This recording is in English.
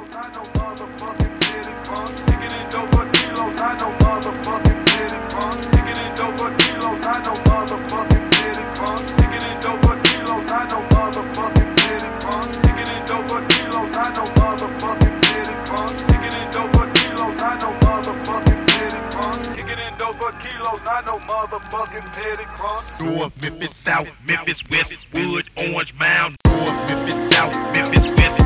I know motherfucking petty punk. Sticking in dope for kilos, I know motherfucking petty punk. Sticking in dope for kilos, I know motherfucking petty punk. Sticking in dope for kilos, I know motherfucking petty punk. Sticking in dope for kilos, I know motherfucking petty punk. Sticking in dope for kilos, I know motherfucking petty punk. Sticking in dope for kilos, I know motherfucking petty punk. North Memphis, South Memphis, West Wood, Orange Mound. North Memphis, South Memphis, West